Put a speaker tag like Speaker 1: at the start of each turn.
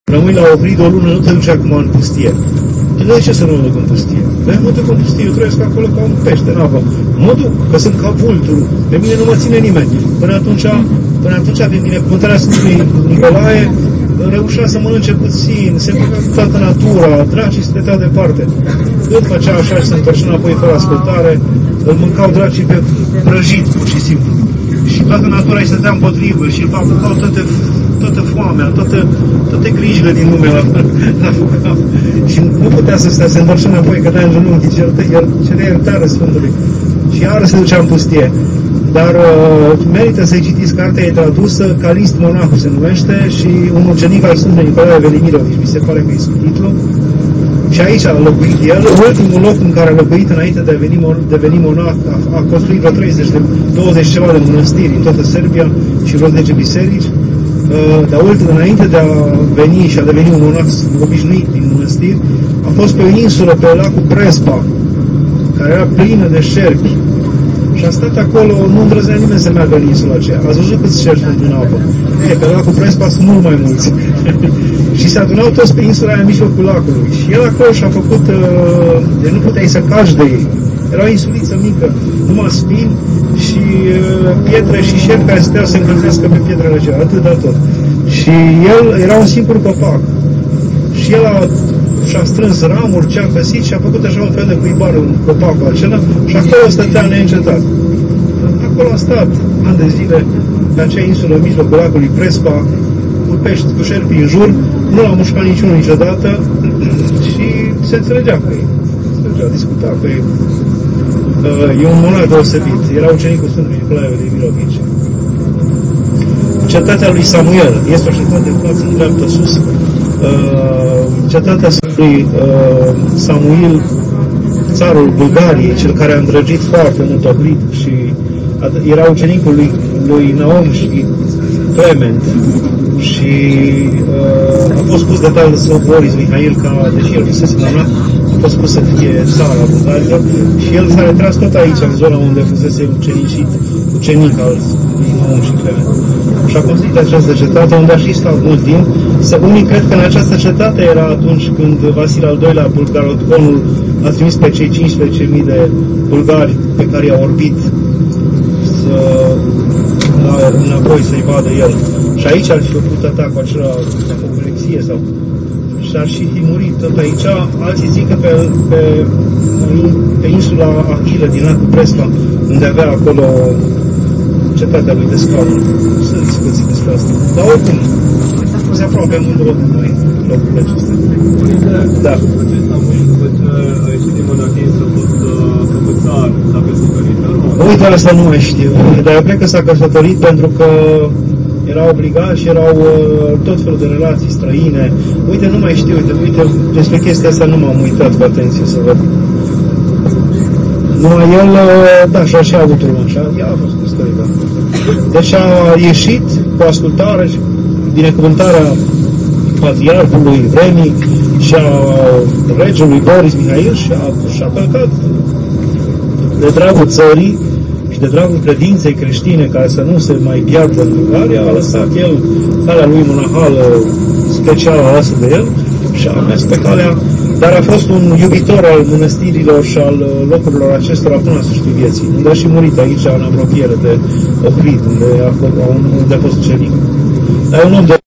Speaker 1: Rămâi la Ohrid o lună, nu te duci acum în pustie. De ce să nu mă duc în pustie? Păi mă duc în pustie, eu trăiesc acolo ca un pește în apă. Mă duc, că sunt ca vulturul. Pe mine nu mă ține nimeni. Până atunci, din binecuvântarea Sfântului Nicolae, reușea să mănânce puțin, se băga cu toată natura, dracii stăteau departe. Cât făcea așa și se întorcea înapoi fără ascultare, îl mâncau dracii pe prăjit, pur și simplu. Și toată natura îi stătea împotrivă și îl apucau toată foamea, toate grijile din lume la făcau. Și nu putea să stea, se întorcea înapoi, că dea în genunchi, cerea iertare Sfântului. Și iară se ducea în pustie. Dar merită să-i citiți, cartea e tradusă, Calist Monahul se numește, și un ucenic al Sfântului Nicolae Velimirovici, mi se pare că e subtitlul. Și aici a locuit el, ultimul loc în care a locuit înainte de a deveni monah, a construit vreo 20 ceva de mănăstiri în toată Serbia și vreo 10 biserici, dar înainte de a veni și a deveni un monah obișnuit din mănăstiri, a fost pe o insulă, pe lacul Prespa, care era plină de șerpi. Și a stat acolo, nu îndrăznea nimeni să meargă în insula aceea. Ați văzut câți șerpi sunt în apă? Pe lacul Prespa sunt mult mai mulți. Și se adunau toți pe insula aia în mijlocul lacului. Și el acolo și-a făcut, nu puteai să cași de ei. Era o insuliță mică, numai spini și pietre și șerpi care stăteau să încălzească pe pietrele acelea, atât de tot. Și el era un singur copac. Și el și-a strâns ramuri ce a găsit și a făcut așa un fel de cuibar în copacul acela și acolo stătea neîncetat. Acolo a stat ani de zile pe acea insulă în mijlocul lacului Prespa, cu pești, cu șerpi în jur, nu l-a mușcat niciunul niciodată și se înțelegea cu ei. Discuta cu ei. E un monah deosebit. Era ucenicul Sfântului Nicolae Velimirovici. Cetatea lui Samuel este o cetate în față, în dreaptă sus. Cetatea lui Samuil, țarul Bulgariei, cel care a îndrăgit foarte mult Ohrid și era ucenicul lui Naum și Clement și a fost pus de tatăl său Boris Mihail, deși el fusese monah, a fost pus să fie țara Bulgarilor și el s-a retras tot aici, în zona unde fusese ucenic al lui Naum și Clement. Și a construit această cetate unde a și stat mult timp. Unii cred că în această cetate era atunci când Vasile al II-lea, bulgaroconul, a trimis pe cei 15.000 de bulgari pe care i-a orbit înapoi să-i vadă el. Și aici ar fi făcut atacul acela de apopulexie sau și ar fi murit tot aici. Alții zic că pe insula Achille din lacul Prespa, unde avea acolo cetatea lui de scaun. Sunt discuții despre asta. Dar oricum, se aproape amândouă de noi locurile acestea. Da.
Speaker 2: A ieșit din monarhie s-a fost căpățar, s-a căsătorit, normal?
Speaker 1: Uite, asta nu mai știu. Dar eu cred că s-a căsătorit pentru că era obligat și erau tot felul de relații străine. Uite, nu mai știu, uite, despre chestia asta nu m-am uitat cu atenție să văd. Numai el, da, și-a avut urmă, așa, ea a fost căsătorită. Deci a ieșit cu ascultare și binecuvântarea patriarhului Vremii și a regelui Boris Mihail și-a călcat de dragul țării și de dragul credinței creștine care să nu se mai piardă în Bulgaria, a lăsat el calea lui monahală specială aleasă de el și a mers pe calea, dar a fost un iubitor al mănăstirilor și al locurilor acestora până la sfârșitul vieții, unde a și murit aici în apropiere de Ohrid, unde a fost ucenic. Dar e un om de